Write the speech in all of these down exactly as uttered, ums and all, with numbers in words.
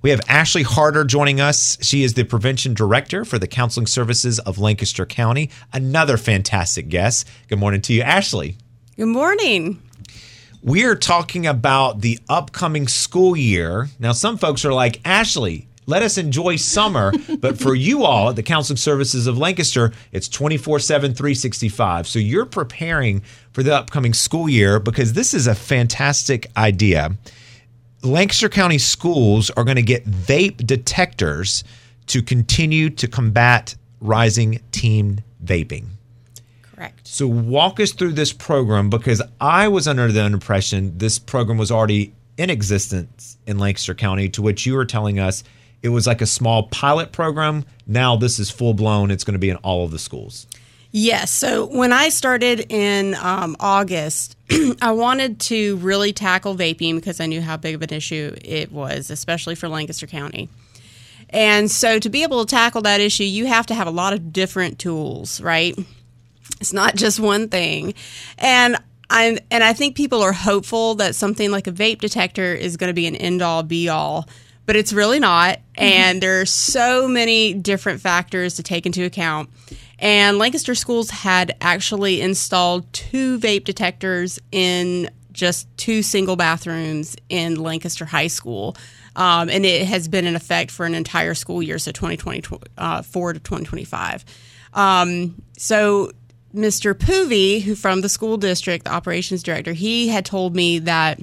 We have Ashley Harder joining us. She is the Prevention Director for the Counseling Services of Lancaster County. Another fantastic guest. Good morning to you, Ashley. Good morning. We are talking about the upcoming school year. Now, some folks are like, Ashley, let us enjoy summer. But for you all at the Counseling Services of Lancaster, it's twenty-four seven, three sixty-five. So you're preparing for the upcoming school year because this is a fantastic idea. Lancaster County schools are going to get vape detectors to continue to combat rising teen vaping. Correct. So walk us through this program, because I was under the impression this program was already in existence in Lancaster County, to which you were telling us it was like a small pilot program. Now this is full blown. It's going to be in all of the schools. Yes. So when I started in um, August, I wanted to really tackle vaping because I knew how big of an issue it was, especially for Lancaster County. And so to be able to tackle that issue, you have to have a lot of different tools, right? It's not just one thing. And I and I think people are hopeful that something like a vape detector is going to be an end-all, be-all, but it's really not. And there are so many different factors to take into account. And Lancaster schools had actually installed two vape detectors in just two single bathrooms in Lancaster High School. Um, and it has been in effect for an entire school year, so twenty twenty-four to twenty twenty-five. Um, so Mister Poovey, who from the school district, the operations director, he had told me that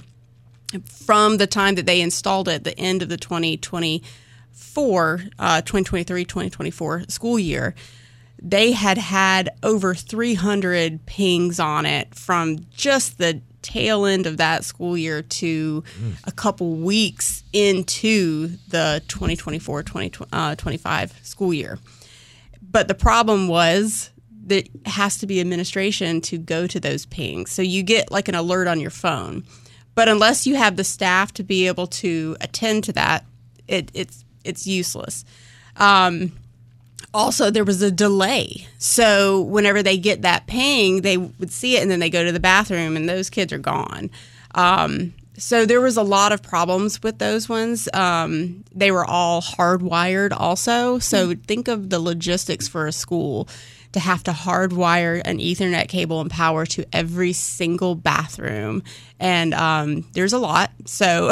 from the time that they installed it, the end of the twenty twenty-four, uh, twenty twenty-three, twenty twenty-four school year, they had had over three hundred pings on it from just the tail end of that school year to mm. a couple weeks into the twenty twenty-four, twenty twenty-five school year. But the problem was that it has to be administration to go to those pings. So you get like an alert on your phone. But unless you have the staff to be able to attend to that, it, it's it's useless. Um, also, there was a delay. So whenever they get that ping, they would see it and then they go to the bathroom and those kids are gone. Um, so there was a lot of problems with those ones. Um, they were all hardwired also. So mm-hmm. think of the logistics for a school to have to hardwire an Ethernet cable and power to every single bathroom. And um, there's a lot. So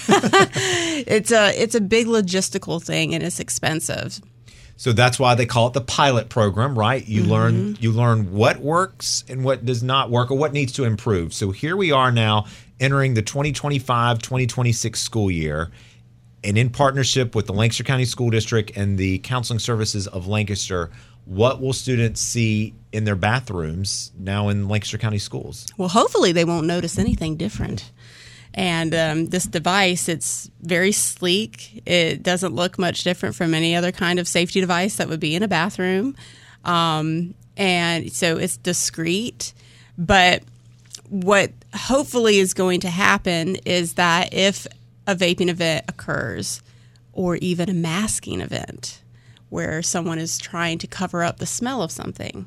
it's a it's a big logistical thing and it's expensive. So that's why they call it the pilot program, right? You mm-hmm. learn you learn what works and what does not work or what needs to improve. So here we are now entering the twenty twenty-five twenty twenty-six school year. And in partnership with the Lancaster County School District and the Counseling Services of Lancaster, what will students see in their bathrooms now in Lancaster County schools? Well, hopefully they won't notice anything different. And um, this device, it's very sleek. It doesn't look much different from any other kind of safety device that would be in a bathroom. Um, and so it's discreet. But what hopefully is going to happen is that if a vaping event occurs or even a masking event where someone is trying to cover up the smell of something,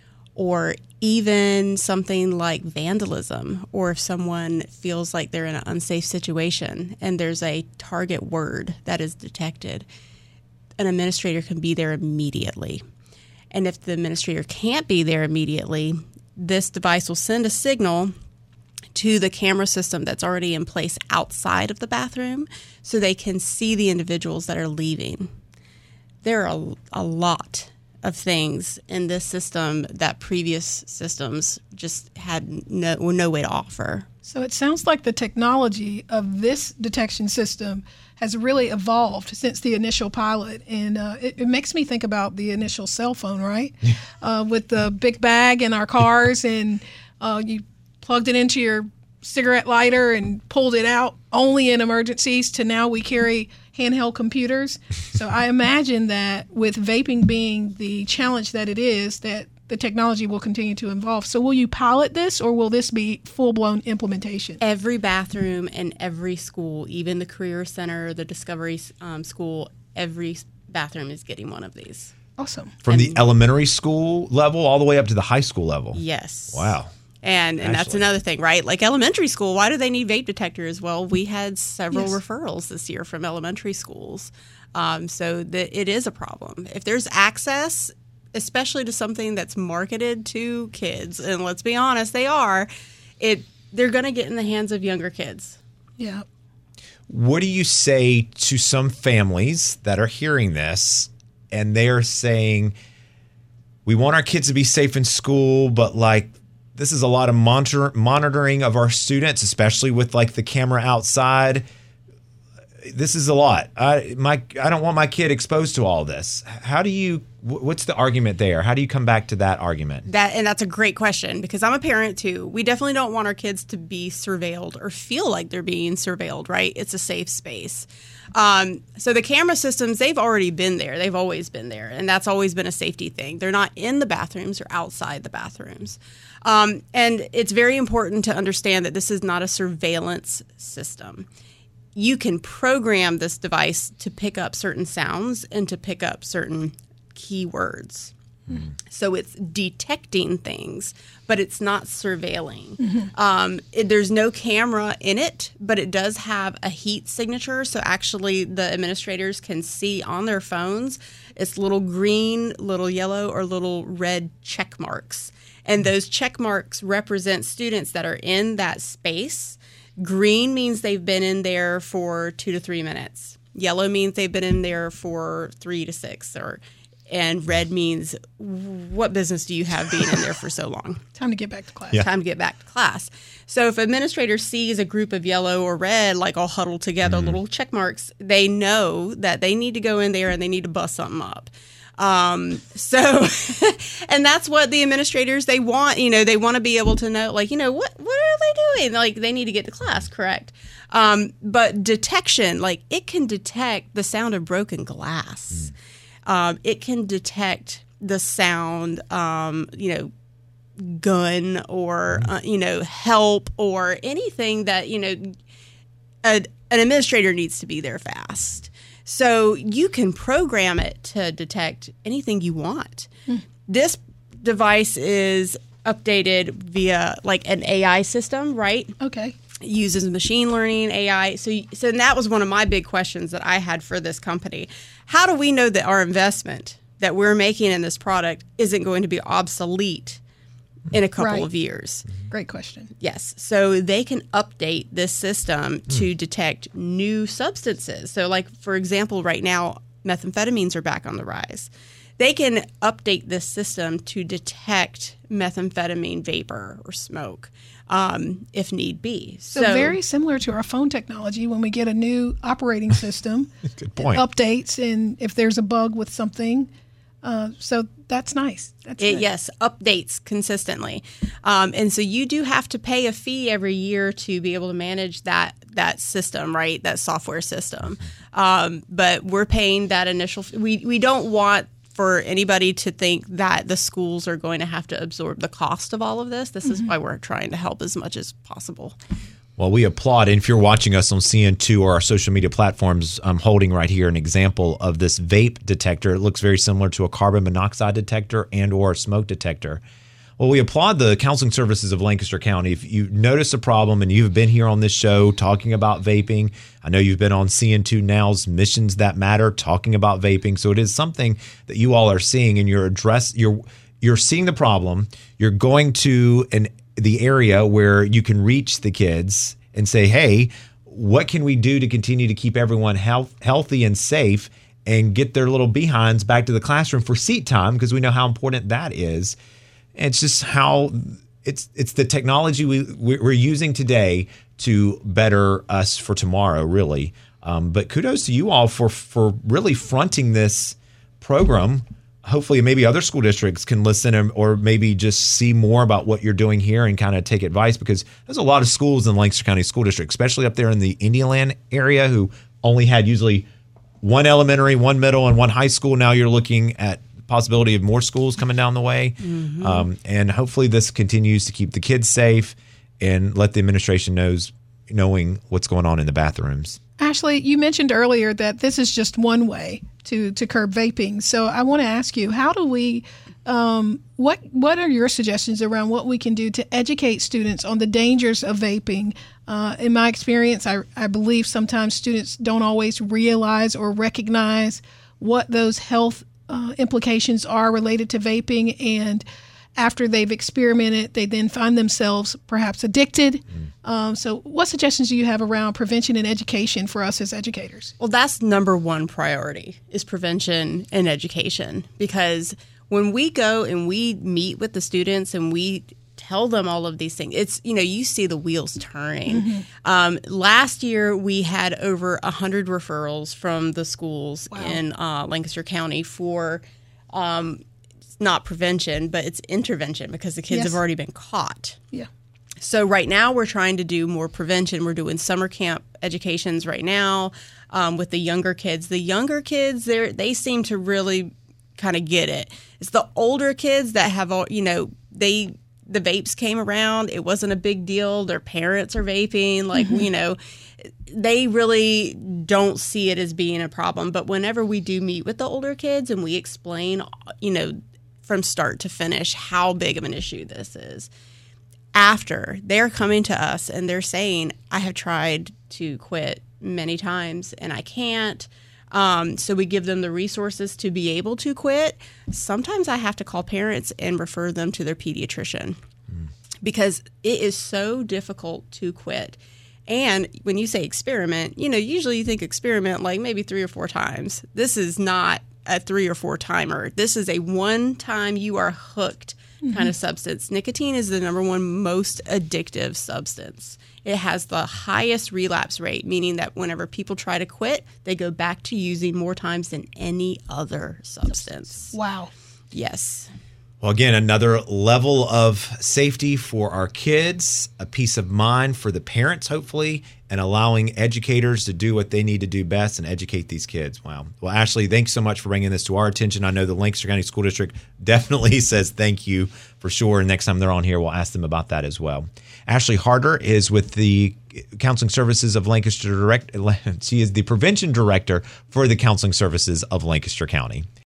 or even something like vandalism, or if someone feels like they're in an unsafe situation and there's a target word that is detected, an administrator can be there immediately. And if the administrator can't be there immediately, this device will send a signal to the camera system that's already in place outside of the bathroom so they can see the individuals that are leaving. There are a, a lot of things in this system that previous systems just had no, no way to offer. So it sounds like the technology of this detection system has really evolved since the initial pilot. And uh, it, it makes me think about the initial cell phone, right? uh, with the big bag in our cars and uh, you plugged it into your cigarette lighter and pulled it out only in emergencies, to now we carry handheld computers. So I imagine that with vaping being the challenge that it is, that the technology will continue to evolve. So will you pilot this, or will this be full-blown implementation? Every bathroom in every school, even the Career Center, the Discovery um, School, every bathroom is getting one of these. Awesome. From and, the elementary school level all the way up to the high school level? Yes. Wow. And and that's Ashley. another thing, right? Like elementary school, why do they need vape detectors? Well, we had several Yes. referrals this year from elementary schools. Um, so that it is a problem. If there's access, especially to something that's marketed to kids, and let's be honest, they are, it they're going to get in the hands of younger kids. Yeah. What do you say to some families that are hearing this and they're saying, we want our kids to be safe in school, but like this is a lot of monitor- monitoring of our students, especially with like the camera outside. This is a lot. I my I don't want my kid exposed to all this. How do you? What's the argument there? How do you come back to that argument? That and that's a great question because I'm a parent too. We definitely don't want our kids to be surveilled or feel like they're being surveilled, right? It's a safe space. Um, so the camera systems, they've already been there. They've always been there, and that's always been a safety thing. They're not in the bathrooms or outside the bathrooms. Um, and it's very important to understand that this is not a surveillance system. You can program this device to pick up certain sounds and to pick up certain keywords. Mm. So it's detecting things, but it's not surveilling. Mm-hmm. Um, it, there's no camera in it, but it does have a heat signature. So actually the administrators can see on their phones, it's little green, little yellow, or little red check marks. And those check marks represent students that are in that space. Green means they've been in there for two to three minutes. Yellow means they've been in there for three to six. Or, and red means, what business do you have being in there for so long? Time to get back to class. Yeah. Time to get back to class. So if administrator sees a group of yellow or red, like all huddled together, mm-hmm. little check marks, they know that they need to go in there and they need to bust something up. Um, so, and that's what the administrators, they want, you know, they want to be able to know, like, you know, what, what are they doing? Like, they need to get to class, correct? Um, but detection, like, it can detect the sound of broken glass. Mm. Um, it can detect the sound, um, you know, gun or, uh, you know, help or anything that, you know, a, an administrator needs to be there fast. So you can program it to detect anything you want. Mm. This device is updated via like an A I system, right? Okay. It uses machine learning, A I. So, so that was one of my big questions that I had for this company. How do we know that our investment that we're making in this product isn't going to be obsolete in a couple right. of years? Great question. Yes. So they can update this system mm. to detect new substances. So like, for example, right now, methamphetamines are back on the rise. They can update this system to detect methamphetamine vapor or smoke um, if need be. So, so very similar to our phone technology when we get a new operating system. Good point. It updates, and if there's a bug with something, Uh, so that's nice. That's it, yes, updates consistently, um, and so you do have to pay a fee every year to be able to manage that that system, right? That software system. Um, but we're paying that initial. We we don't want for anybody to think that the schools are going to have to absorb the cost of all of this. This mm-hmm. is why we're trying to help as much as possible. Well, we applaud. And if you're watching us on C N two or our social media platforms, I'm holding right here an example of this vape detector. It looks very similar to a carbon monoxide detector and or a smoke detector. Well, we applaud the counseling services of Lancaster County. If you notice a problem and you've been here on this show talking about vaping, I know you've been on C N two Now's Missions That Matter talking about vaping. So it is something that you all are seeing, and you're address you're you're seeing the problem. You're going to an the area where you can reach the kids and say, hey, what can we do to continue to keep everyone health, healthy and safe and get their little behinds back to the classroom for seat time, because we know how important that is. And it's just how it's it's the technology we, we're using today to better us for tomorrow, really. Um, but kudos to you all for, for really fronting this program. Hopefully maybe other school districts can listen or maybe just see more about what you're doing here and kind of take advice, because there's a lot of schools in Lancaster County School District, especially up there in the Indian area, who only had usually one elementary, one middle, and one high school. Now you're looking at the possibility of more schools coming down the way. Mm-hmm. Um, and hopefully this continues to keep the kids safe and let the administration knows knowing what's going on in the bathrooms. Ashley, you mentioned earlier that this is just one way to, to curb vaping. So I want to ask you, how do we Um, what what are your suggestions around what we can do to educate students on the dangers of vaping? Uh, in my experience, I, I believe sometimes students don't always realize or recognize what those health uh, implications are related to vaping, and after they've experimented, they then find themselves perhaps addicted. Mm. Um, so what suggestions do you have around prevention and education for us as educators? Well, that's number one priority, is prevention and education, because when we go and we meet with the students and we tell them all of these things, it's, you know, you see the wheels turning. Mm-hmm. Um, last year, we had over one hundred referrals from the schools wow. in uh, Lancaster County for um, not prevention, but it's intervention, because the kids yes. have already been caught. Yeah. So right now we're trying to do more prevention. We're doing summer camp educations right now um, with the younger kids. The younger kids, they they seem to really kind of get it. It's the older kids that have, all you know, they the vapes came around. It wasn't a big deal. Their parents are vaping, like mm-hmm. you know. They really don't see it as being a problem. But whenever we do meet with the older kids and we explain, you know, from start to finish how big of an issue this is, after they're coming to us and they're saying, I have tried to quit many times and I can't. Um, so we give them the resources to be able to quit. Sometimes I have to call parents and refer them to their pediatrician mm. because it is so difficult to quit. And when you say experiment, you know, usually you think experiment like maybe three or four times. This is not a three or four timer. This is a one time you are hooked mm-hmm. kind of substance. Nicotine is the number one most addictive substance. It has the highest relapse rate, meaning that whenever people try to quit, they go back to using more times than any other substance. Wow. Yes. Well, again, another level of safety for our kids, a peace of mind for the parents, hopefully, and allowing educators to do what they need to do best and educate these kids. Wow. Well, Ashley, thanks so much for bringing this to our attention. I know the Lancaster County School District definitely says thank you for sure. And next time they're on here, we'll ask them about that as well. Ashley Harder is with the Counseling Services of Lancaster Direct. She is the Prevention Director for the Counseling Services of Lancaster County.